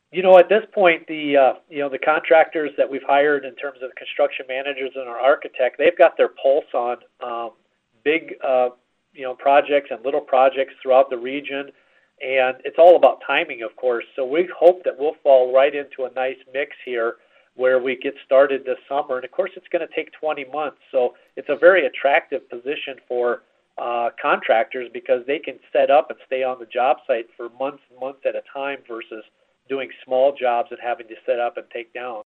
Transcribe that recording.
At this point, the contractors that we've hired in terms of construction managers and our architect, they've got their pulse on big projects and little projects throughout the region, and it's all about timing, of course. So we hope that we'll fall right into a nice mix here where we get started this summer. And of course, it's going to take 20 months, so it's a very attractive position for contractors because they can set up and stay on the job site for months and months at a time versus doing small jobs and having to set up and take down.